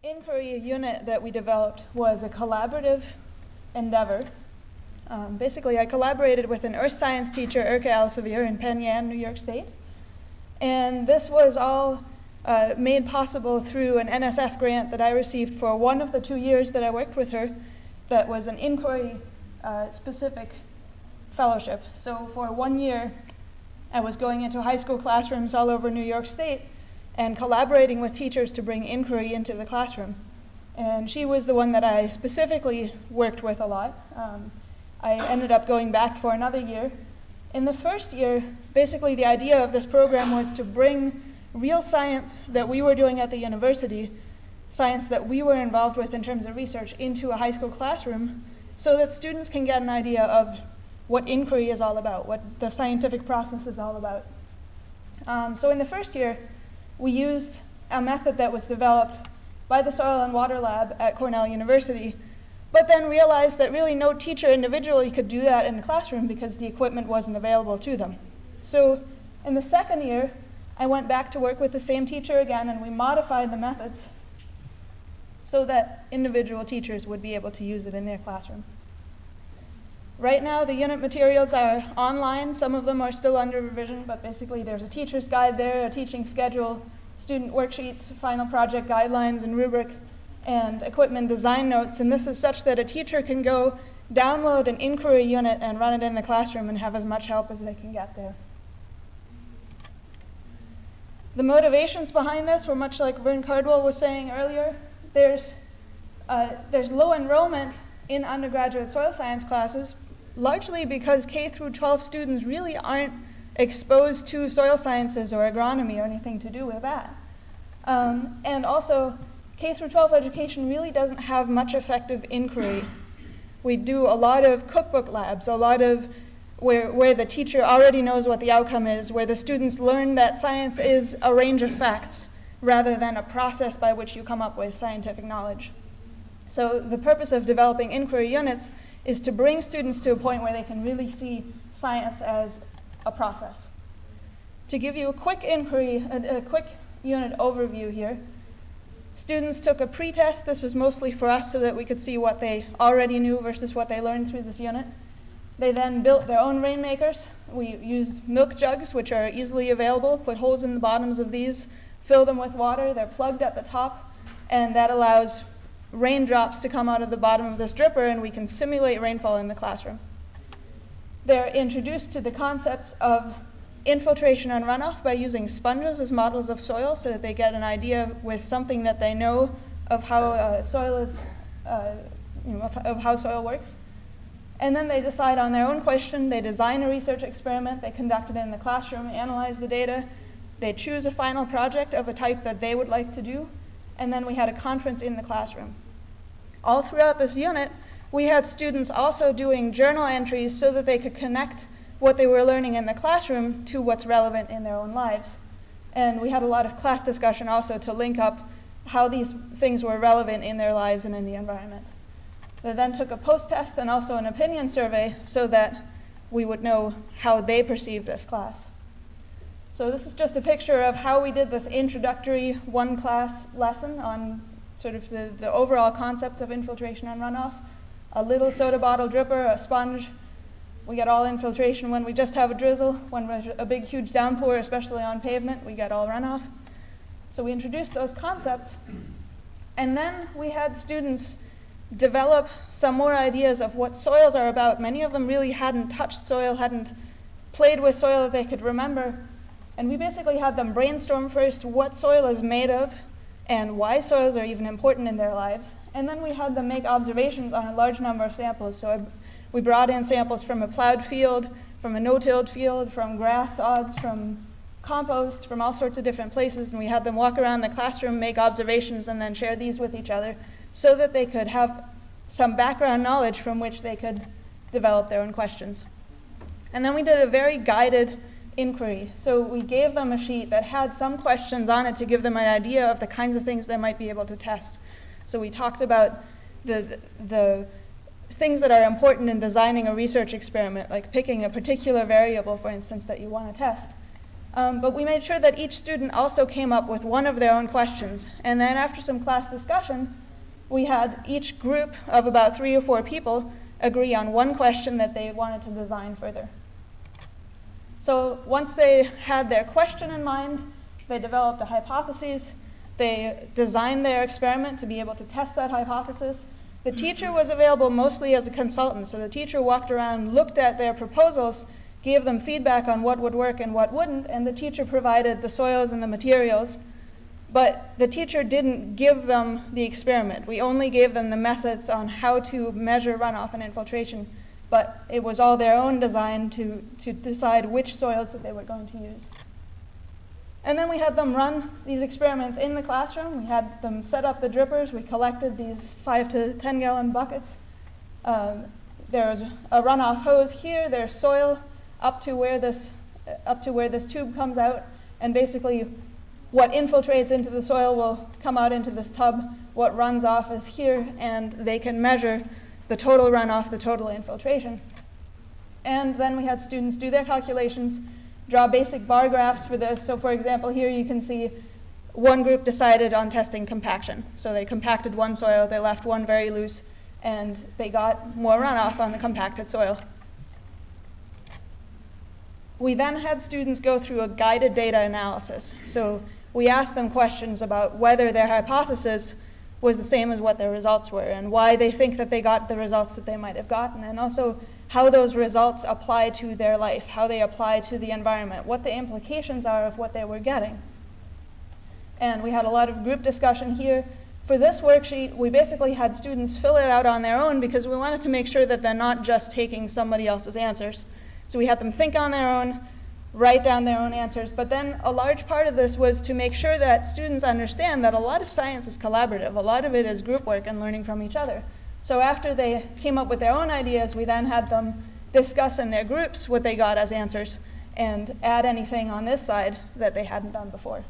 inquiry unit that we developed was a collaborative endeavor. Basically, I collaborated with an earth science teacher, Erika Elsevier, in Penn Yan, New York State. And this was all made possible through an NSF grant that I received for one of the 2 years that I worked with her. That was an inquiry-specific fellowship. So for 1 year, I was going into high school classrooms all over New York State and collaborating with teachers to bring inquiry into the classroom. And she was the one that I specifically worked with a lot. I ended up going back for another year. In the first year, basically the idea of this program was to bring real science that we were doing at the university, science that we were involved with in terms of research, into a high school classroom so that students can get an idea of what inquiry is all about, what the scientific process is all about. So in the first year, we used a method that was developed by the Soil and Water Lab at Cornell University, but then realized that really no teacher individually could do that in the classroom because the equipment wasn't available to them. So in the second year, I went back to work with the same teacher again, and we modified the methods so that individual teachers would be able to use it in their classroom. Right now, the unit materials are online. Some of them are still under revision, but basically there's a teacher's guide there, a teaching schedule, student worksheets, final project guidelines and rubric, and equipment design notes. And this is such that a teacher can go download an inquiry unit and run it in the classroom and have as much help as they can get there. The motivations behind this were much like Vern Cardwell was saying earlier. There's low enrollment in undergraduate soil science classes, largely because K through 12 students really aren't exposed to soil sciences or agronomy or anything to do with that. And also, K through 12 education really doesn't have much effective inquiry. We do a lot of cookbook labs, a lot of where the teacher already knows what the outcome is, where the students learn that science is a range of facts rather than a process by which you come up with scientific knowledge. So the purpose of developing inquiry units is to bring students to a point where they can really see science as a process. To give you a quick quick unit overview here, students took a pre-test. This was mostly for us so that we could see what they already knew versus what they learned through this unit. They then built their own rainmakers. We used milk jugs, which are easily available, put holes in the bottoms of these, fill them with water. They're plugged at the top, and that allows raindrops to come out of the bottom of this dripper, and we can simulate rainfall in the classroom. They're introduced to the concepts of infiltration and runoff by using sponges as models of soil so that they get an idea with something that they know of how soil is, of how soil works. And then they decide on their own question. They design a research experiment. They conduct it in the classroom, analyze the data. They choose a final project of a type that they would like to do. And then we had a conference in the classroom. All throughout this unit, we had students also doing journal entries so that they could connect what they were learning in the classroom to what's relevant in their own lives. And we had a lot of class discussion also to link up how these things were relevant in their lives and in the environment. They then took a post-test and also an opinion survey so that we would know how they perceived this class. So this is just a picture of how we did this introductory one-class lesson on sort of the overall concepts of infiltration and runoff. A little soda bottle dripper, a sponge. We get all infiltration when we just have a drizzle. When there's a big, huge downpour, especially on pavement, we get all runoff. So we introduced those concepts. And then we had students develop some more ideas of what soils are about. Many of them really hadn't touched soil, hadn't played with soil that they could remember. And we basically had them brainstorm first what soil is made of and why soils are even important in their lives. And then we had them make observations on a large number of samples. So we brought in samples from a plowed field, from a no-tilled field, from grass sods, from compost, from all sorts of different places. And we had them walk around the classroom, make observations, and then share these with each other so that they could have some background knowledge from which they could develop their own questions. And then we did a very guided inquiry. So we gave them a sheet that had some questions on it to give them an idea of the kinds of things they might be able to test. So we talked about the things that are important in designing a research experiment, like picking a particular variable, for instance, that you want to test. But we made sure that each student also came up with one of their own questions. And then after some class discussion, we had each group of about 3 or 4 people agree on one question that they wanted to design further. So once they had their question in mind, they developed a hypothesis, they designed their experiment to be able to test that hypothesis. The teacher was available mostly as a consultant, so the teacher walked around, looked at their proposals, gave them feedback on what would work and what wouldn't, and the teacher provided the soils and the materials, but the teacher didn't give them the experiment. We only gave them the methods on how to measure runoff and infiltration, but it was all their own design to decide which soils that they were going to use. And then we had them run these experiments in the classroom. We had them set up the drippers. We collected these 5 to 10 gallon buckets. There's a runoff hose here. There's soil up to where this tube comes out, and basically what infiltrates into the soil will come out into this tub. What runs off is here, and they can measure the total runoff, the total infiltration. And then we had students do their calculations, draw basic bar graphs for this. So for example, here you can see one group decided on testing compaction. So they compacted one soil, they left one very loose, and they got more runoff on the compacted soil. We then had students go through a guided data analysis. So we asked them questions about whether their hypothesis was the same as what their results were, and why they think that they got the results that they might have gotten, and also how those results apply to their life, how they apply to the environment, what the implications are of what they were getting. And we had a lot of group discussion here. For this worksheet, we basically had students fill it out on their own because we wanted to make sure that they're not just taking somebody else's answers. So we had them think on their own, write down their own answers, but then a large part of this was to make sure that students understand that a lot of science is collaborative. A lot of it is group work and learning from each other. So after they came up with their own ideas, we then had them discuss in their groups what they got as answers and add anything on this side that they hadn't done before.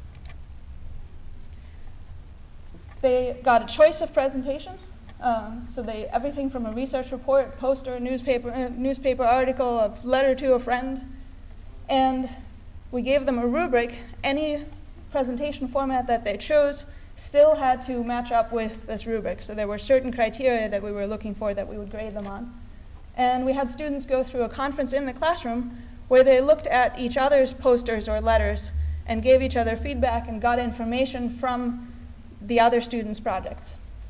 They got a choice of presentation. So everything from a research report, poster, newspaper article, a letter to a friend. And we gave them a rubric. Any presentation format that they chose still had to match up with this rubric. So there were certain criteria that we were looking for that we would grade them on. And we had students go through a conference in the classroom where they looked at each other's posters or letters and gave each other feedback and got information from the other students' projects.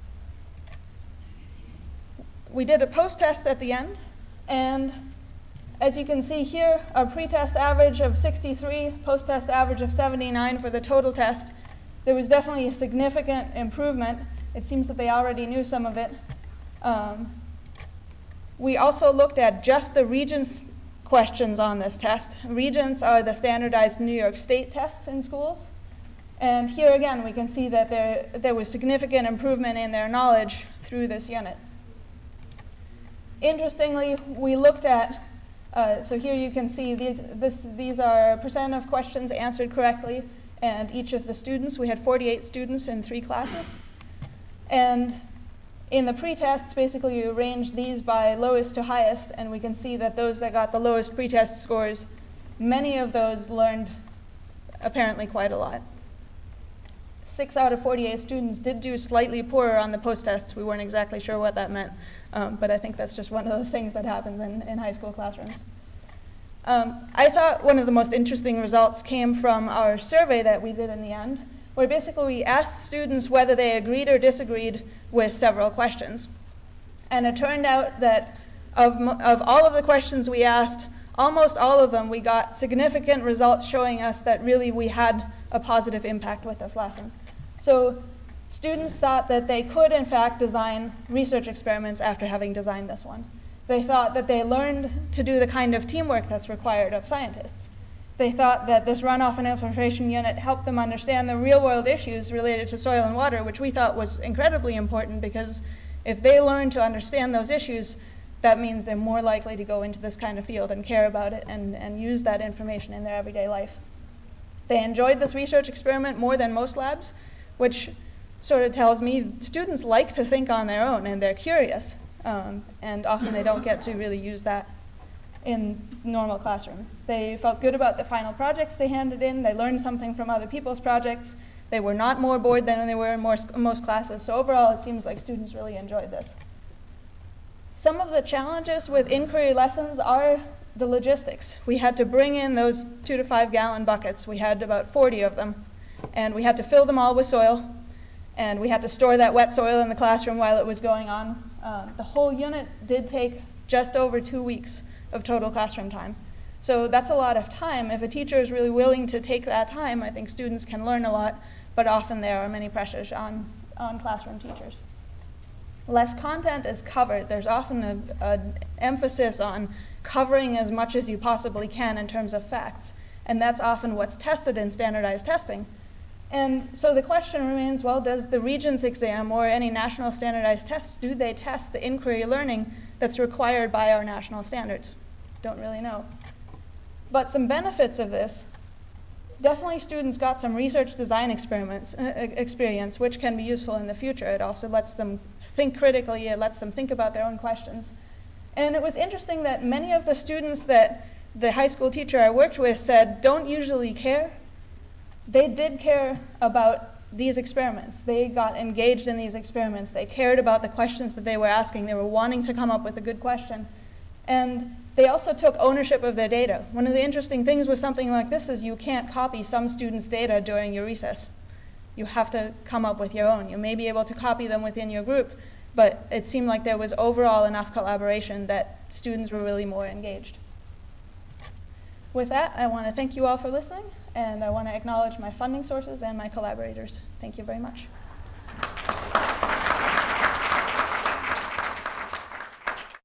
We did a post-test at the end, and as you can see here, our pre-test average of 63, post-test average of 79 for the total test. There was definitely a significant improvement. It seems that they already knew some of it. We also looked at just the Regents questions on this test. Regents are the standardized New York State tests in schools. And here again, we can see that there was significant improvement in their knowledge through this unit. Interestingly, we looked at, so here you can see these are percent of questions answered correctly, and each of the students, we had 48 students in 3 classes. And in the pre-tests, basically you arrange these by lowest to highest, and we can see that those that got the lowest pre-test scores, many of those learned apparently quite a lot. 6 out of 48 students did do slightly poorer on the post-tests. We weren't exactly sure what that meant, but I think that's just one of those things that happens in high school classrooms. I thought one of the most interesting results came from our survey that we did in the end, where basically we asked students whether they agreed or disagreed with several questions. And it turned out that of all of the questions we asked, almost all of them we got significant results showing us that really we had a positive impact with this lesson. So students thought that they could in fact design research experiments after having designed this one. They thought that they learned to do the kind of teamwork that's required of scientists. They thought that this runoff and infiltration unit helped them understand the real-world issues related to soil and water, which we thought was incredibly important, because if they learn to understand those issues, that means they're more likely to go into this kind of field and care about it and use that information in their everyday life. They enjoyed this research experiment more than most labs, which sort of tells me students like to think on their own and they're curious, and often they don't get to really use that. in normal classroom. They felt good about the final projects they handed in. They learned something from other people's projects. They were not more bored than they were in most classes. So overall, it seems like students really enjoyed this. Some of the challenges with inquiry lessons are the logistics. We had to bring in those 2 to 5 gallon buckets. We had about 40 of them. And we had to fill them all with soil. And we had to store that wet soil in the classroom while it was going on. The whole unit did take just over 2 weeks of total classroom time. So that's a lot of time. If a teacher is really willing to take that time, I think students can learn a lot, but often there are many pressures on classroom teachers. Less content is covered. There's often an emphasis on covering as much as you possibly can in terms of facts, and that's often what's tested in standardized testing. And so the question remains, well, does the Regents exam or any national standardized tests, do they test the inquiry learning that's required by our national standards? Don't really know. But some benefits of this, definitely students got some research design experience, which can be useful in the future. It also lets them think critically. It lets them think about their own questions. And it was interesting that many of the students that the high school teacher I worked with said don't usually care. They did care about these experiments. They got engaged in these experiments. They cared about the questions that they were asking. They were wanting to come up with a good question. And they also took ownership of their data. One of the interesting things with something like this is you can't copy some students' data during your recess. You have to come up with your own. You may be able to copy them within your group, but it seemed like there was overall enough collaboration that students were really more engaged. With that, I want to thank you all for listening, and I want to acknowledge my funding sources and my collaborators. Thank you very much.